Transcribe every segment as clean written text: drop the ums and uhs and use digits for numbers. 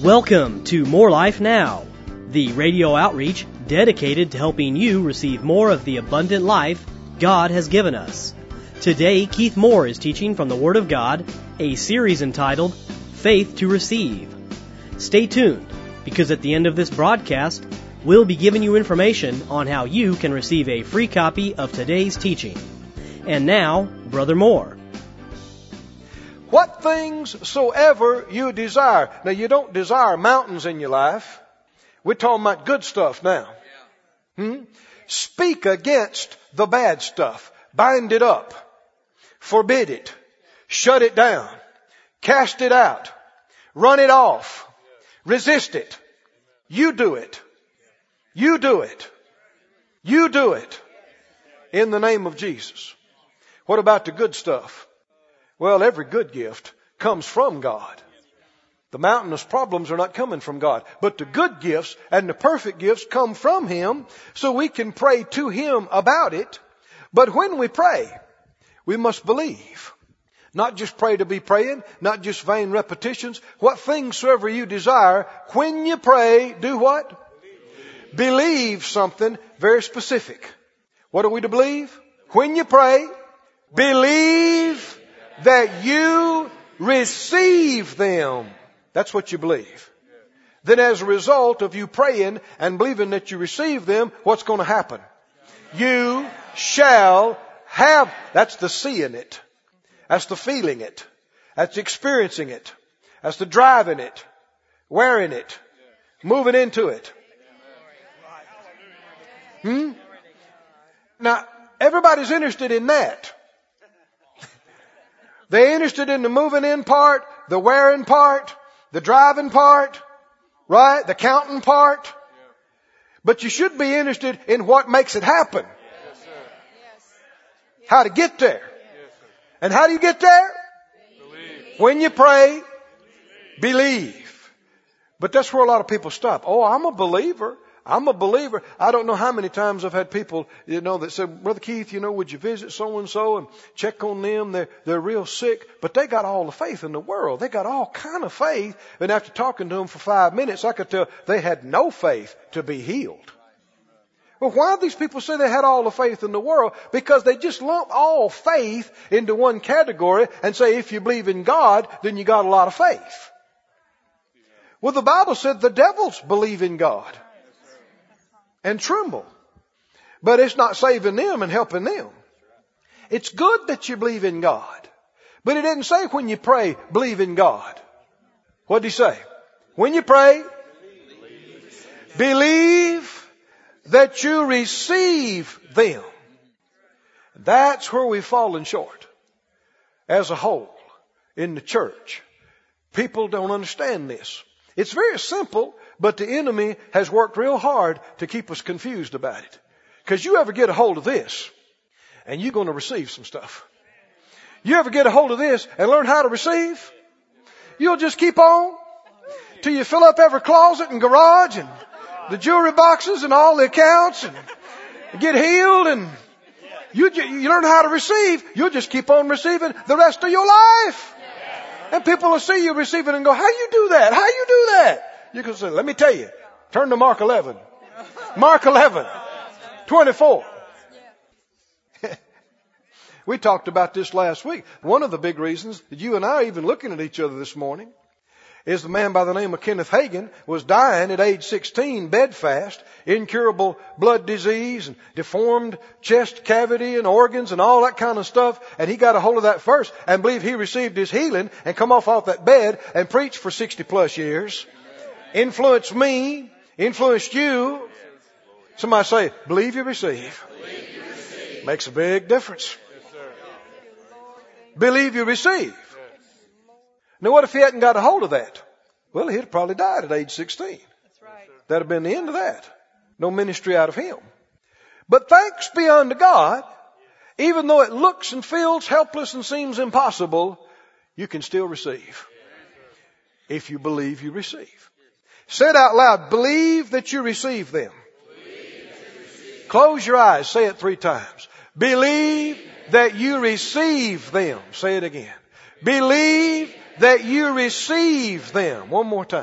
Welcome to More Life Now, the radio outreach dedicated to helping you receive more of the abundant life God has given us. Today, Keith Moore is teaching from the Word of God, a series entitled Faith to Receive. Stay tuned, because at the end of this broadcast, we'll be giving you information on how you can receive a free copy of today's teaching. And now, Brother Moore. What things soever you desire. Now, you don't desire mountains in your life. We're talking about good stuff now. Speak against the bad stuff. Bind it up. Forbid it. Shut it down. Cast it out. Run it off. Resist it. You do it. You do it. You do it. In the name of Jesus. What about the good stuff? Well, every good gift comes from God. The mountainous problems are not coming from God. But the good gifts and the perfect gifts come from Him, so we can pray to Him about it. But when we pray, we must believe. Not just pray to be praying, not just vain repetitions. What things soever you desire, when you pray, do what? Believe something very specific. What are we to believe? When you pray, believe that you receive them. That's what you believe. Then as a result of you praying and believing that you receive them, what's going to happen? You shall have. That's the seeing it. That's the feeling it. That's experiencing it. That's the driving it. Wearing it. Moving into it. Now, everybody's interested in that. They're interested in the moving in part, the wearing part, the driving part, right? The counting part. But you should be interested in what makes it happen. Yes, sir. How to get there. Yes, sir. And how do you get there? Believe. When you pray, believe. But that's where a lot of people stop. Oh, I'm a believer. I'm a believer. I don't know how many times I've had people, that said, Brother Keith, would you visit so-and-so and check on them? They're real sick, but they got all the faith in the world. They got all kind of faith. And after talking to them for 5 minutes, I could tell they had no faith to be healed. Well, why do these people say they had all the faith in the world? Because they just lump all faith into one category and say, if you believe in God, then you got a lot of faith. Well, the Bible said the devils believe in God and tremble. But it's not saving them and helping them. It's good that you believe in God. But it didn't say when you pray, believe in God. What did he say? When you pray, believe that you receive them. That's where we've fallen short as a whole in the church. People don't understand this. It's very simple, but the enemy has worked real hard to keep us confused about it. Because you ever get a hold of this, and you're going to receive some stuff. You ever get a hold of this and learn how to receive? You'll just keep on till you fill up every closet and garage and the jewelry boxes and all the accounts and get healed, and you learn how to receive. You'll just keep on receiving the rest of your life. And people will see you receiving and go, how you do that? How you do that? You can say, let me tell you. Turn to Mark 11. Mark 11, 24. We talked about this last week. One of the big reasons that you and I are even looking at each other this morning is the man by the name of Kenneth Hagin was dying at age 16, bedfast, incurable blood disease and deformed chest cavity and organs and all that kind of stuff. And he got a hold of that first and believed he received his healing and come off that bed and preached for 60 plus years. Influenced me, influenced you. Somebody say, believe you receive. Believe you receive. Makes a big difference. Yes, sir. Believe you receive. Now, what if he hadn't got a hold of that? Well, he'd have probably died at age 16. That's right. That'd have been the end of that. No ministry out of him. But thanks be unto God, even though it looks and feels helpless and seems impossible, you can still receive. If you believe you receive. Say it out loud. Believe that you receive them. Close your eyes. Say it 3 times. Believe that you receive them. Say it again. Believe that you receive them. One more time.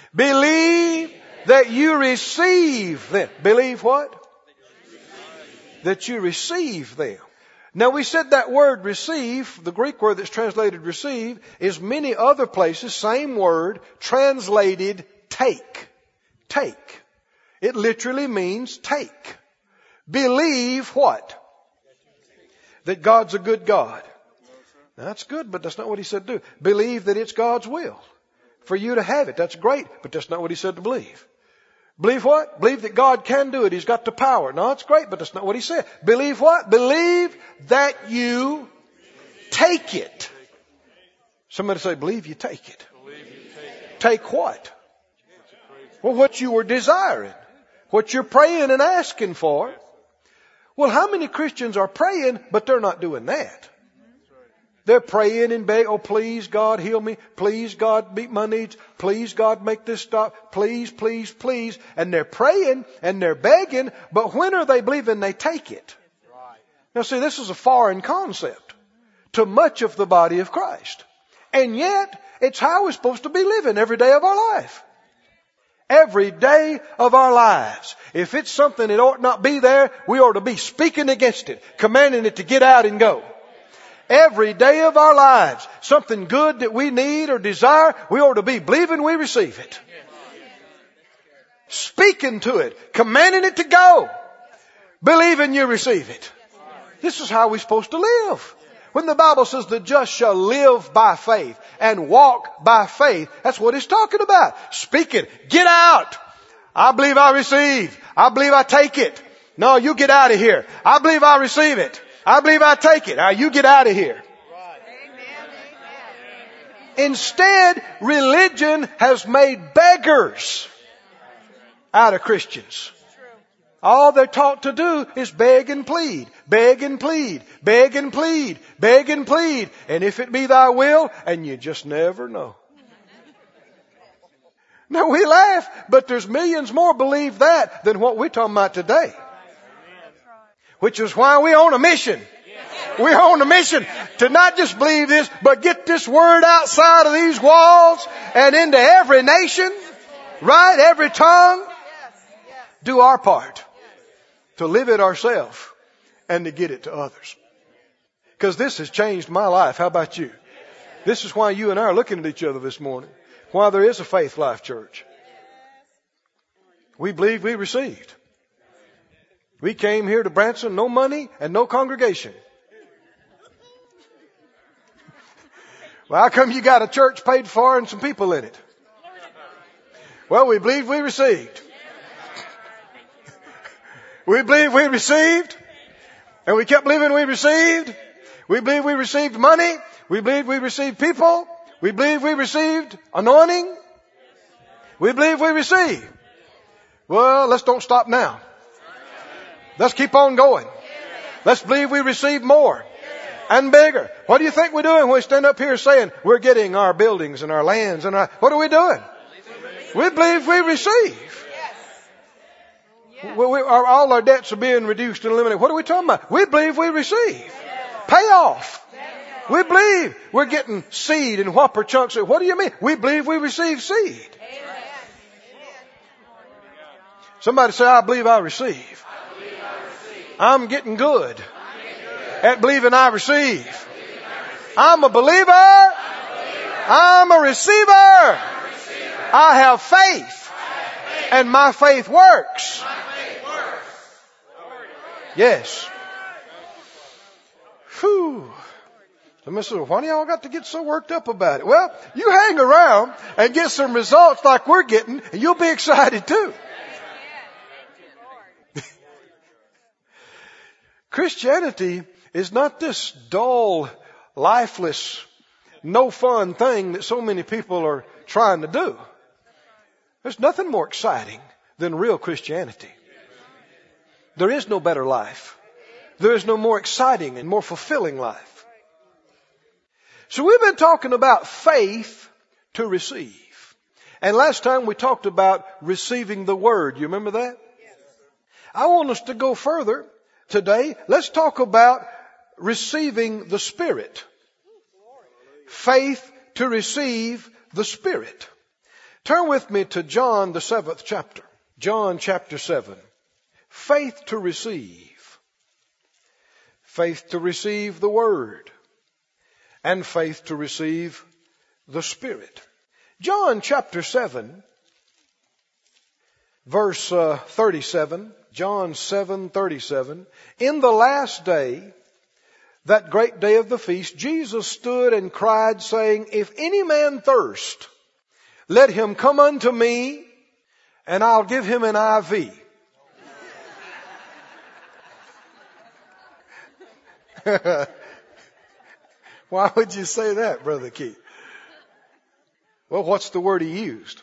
Believe that you receive them. Believe what? That you receive them. Now we said that word receive, the Greek word that's translated receive, is many other places, same word, translated take. Take. It literally means take. Believe what? That God's a good God. Now, that's good, but that's not what he said to do. Believe that it's God's will for you to have it. That's great, but that's not what he said to believe. Believe what? Believe that God can do it. He's got the power. No, it's great, but that's not what he said. Believe what? Believe that you take it. Somebody say, believe you take it. Take what? Well, what you were desiring. What you're praying and asking for. Well, how many Christians are praying, but they're not doing that? They're praying and begging, oh, please, God, heal me. Please, God, meet my needs. Please, God, make this stop. Please, please, please. And they're praying and they're begging, but when are they believing they take it? Now, see, this is a foreign concept to much of the body of Christ. And yet, it's how we're supposed to be living every day of our life. Every day of our lives. If it's something that ought not be there, we ought to be speaking against it, commanding it to get out and go. Every day of our lives, something good that we need or desire, we ought to be believing we receive it. Speaking to it, commanding it to go, believing you receive it. This is how we're supposed to live. When the Bible says the just shall live by faith and walk by faith, that's what it's talking about. Speak it. Get out. I believe I receive. I believe I take it. No, you get out of here. I believe I receive it. I believe I take it. Now you get out of here. Instead, religion has made beggars out of Christians. All they're taught to do is beg and plead, beg and plead, beg and plead, beg and plead. And if it be thy will, and you just never know. Now we laugh, but there's millions more believe that than what we're talking about today. Which is why we're on a mission. We're on a mission to not just believe this, but get this word outside of these walls and into every nation, right? Every tongue. Do our part to live it ourselves and to get it to others. Because this has changed my life. How about you? This is why you and I are looking at each other this morning. Why there is a Faith Life Church. We believe we received. We came here to Branson, no money and no congregation. Well, how come you got a church paid for and some people in it? Well, we believe we received. We believe we received. And we kept believing we received. We believe we received money. We believe we received people. We believe we received anointing. We believe we received. Well, let's don't stop now. Let's keep on going. Let's believe we receive more and bigger. What do you think we're doing when we stand up here saying we're getting our buildings and our lands and our, what are we doing? We believe we receive. All our debts are being reduced and eliminated. What are we talking about? We believe we receive. Payoff. We believe we're getting seed in whopper chunks. What do you mean? We believe we receive seed. Somebody say, I believe I receive. I'm getting good at believing I receive. I'm a believer. I'm a receiver. I have faith. And my faith works. Yes. Whew. Somebody said, why do y'all got to get so worked up about it? Well, you hang around and get some results like we're getting, and you'll be excited too. Christianity is not this dull, lifeless, no fun thing that so many people are trying to do. There's nothing more exciting than real Christianity. There is no better life. There is no more exciting and more fulfilling life. So we've been talking about faith to receive. And last time we talked about receiving the Word. You remember that? I want us to go further today. Let's talk about receiving the Spirit. Faith to receive the Spirit. Turn with me to John, the 7th chapter. John chapter 7. Faith to receive. Faith to receive the Word. And faith to receive the Spirit. John chapter 7, verse 37. John 7:37. In the last day, that great day of the feast, Jesus stood and cried, saying, If any man thirst, let him come unto me, and I'll give him an IV. Why would you say that, Brother Keith? Well, what's the word he used?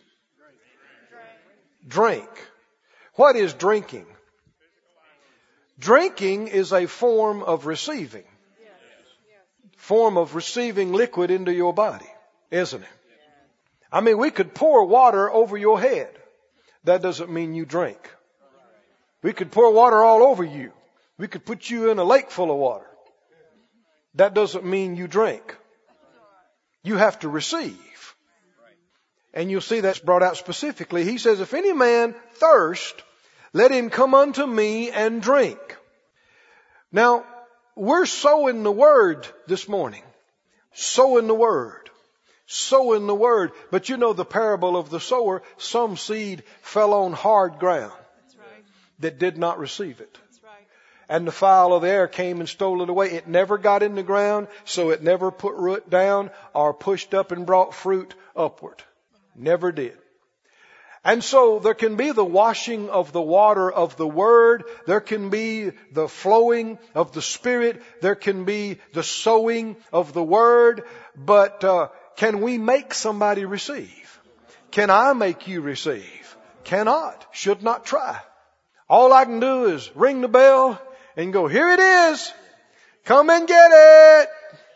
Drink. What is drinking? Drinking is a form of receiving. Form of receiving liquid into your body, isn't it? I mean, we could pour water over your head. That doesn't mean you drink. We could pour water all over you. We could put you in a lake full of water. That doesn't mean you drink. You have to receive. And you'll see that's brought out specifically. He says, if any man thirst, let him come unto me and drink. Now, we're sowing the Word this morning. Sowing the Word. Sowing the Word. But you know the parable of the sower. Some seed fell on hard ground that did not receive it. And the fowl of the air came and stole it away. It never got in the ground, so it never put root down or pushed up and brought fruit upward. Never did. And so there can be the washing of the water of the Word. There can be the flowing of the Spirit. There can be the sowing of the Word. But can we make somebody receive? Can I make you receive? Cannot. Should not try. All I can do is ring the bell and go, here it is. Come and get it.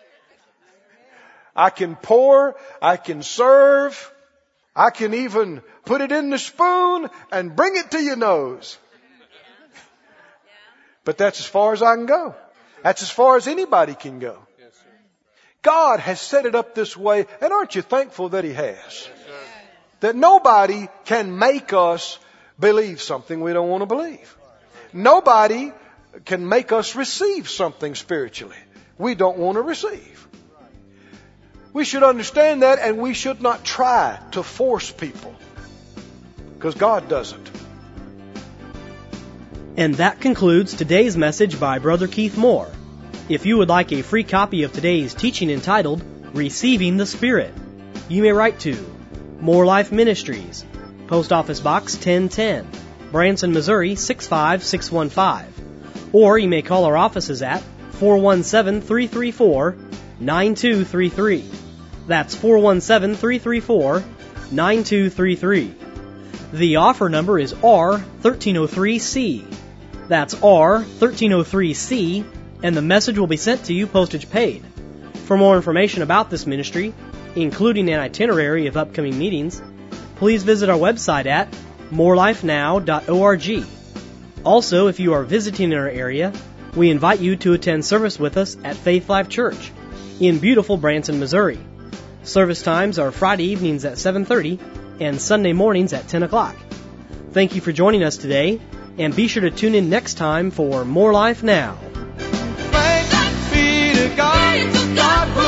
I can pour. I can serve. I can even put it in the spoon and bring it to your nose. But that's as far as I can go. That's as far as anybody can go. God has set it up this way, and aren't you thankful that He has? That nobody can make us believe something we don't want to believe. Nobody can make us receive something spiritually we don't want to receive. We should understand that, and we should not try to force people, because God doesn't. And that concludes today's message by Brother Keith Moore. If you would like a free copy of today's teaching entitled, Receiving the Spirit, you may write to More Life Ministries, Post Office Box 1010, Branson, Missouri 65615. Or you may call our offices at 417-334-9233. That's 417-334-9233. The offer number is R1303C. That's R1303C, and the message will be sent to you postage paid. For more information about this ministry, including an itinerary of upcoming meetings, please visit our website at morelifenow.org. Also, if you are visiting in our area, we invite you to attend service with us at Faith Life Church in beautiful Branson, Missouri. Service times are Friday evenings at 7:30 and Sunday mornings at 10 o'clock. Thank you for joining us today, and be sure to tune in next time for More Life Now. Thanks be to God.